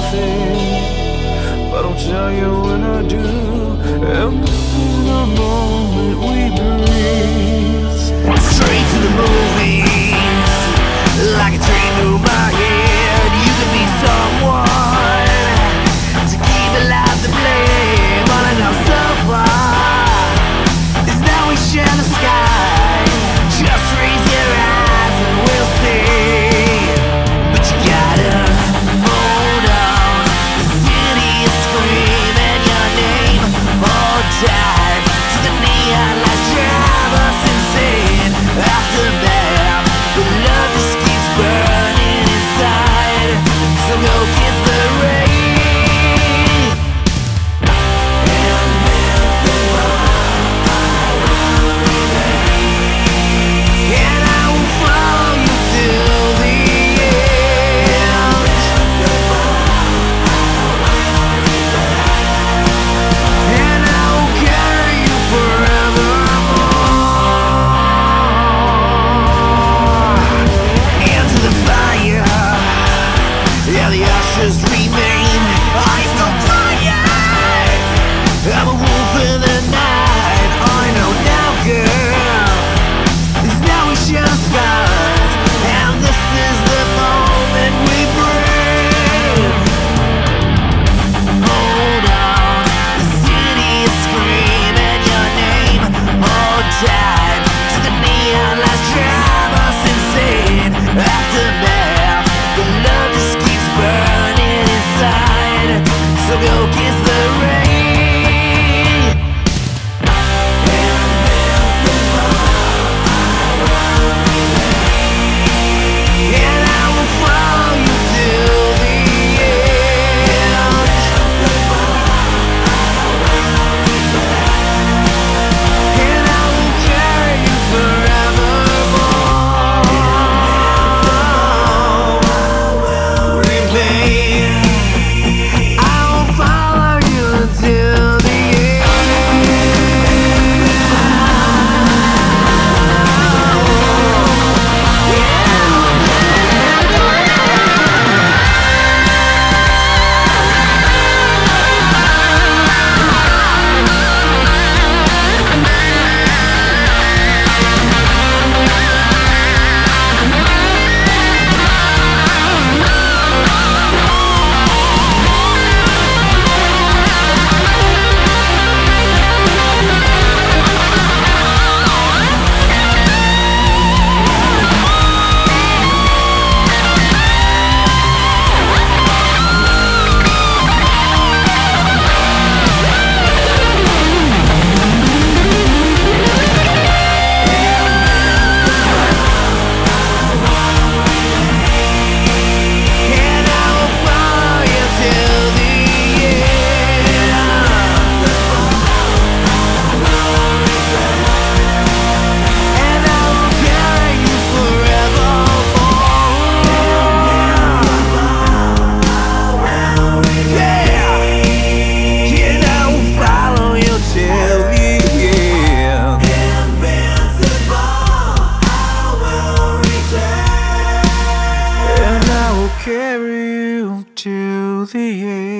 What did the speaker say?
say, but I'll tell you when I do. And this is the moment we breathe. Straight to the movies, like a dream through my head. You could be someone to keep alive the flame. All I know so far is that we share the sky. Just raise your eyes and we'll see. But you gotta hold on. The city is screaming your name. Hold tight to the neon lights, drive us insane. After that, the love just keeps burning inside. So go kiss the rain. And I will follow you till the end. And I will carry you forevermore. Into the fire, yeah, the ashes remain. I still fire. I'm a wolf in the night. All I know now, girl, is now we share the skies. And this is the moment we breathe. Hold on, the city is screaming your name. Hold tight to the neon lights, drive us insane. After that, the love just keeps burning inside. So go kiss the rain. And I will follow you till the end. And I will carry you forevermore. Remain. I will follow you until the And I will carry you to the end.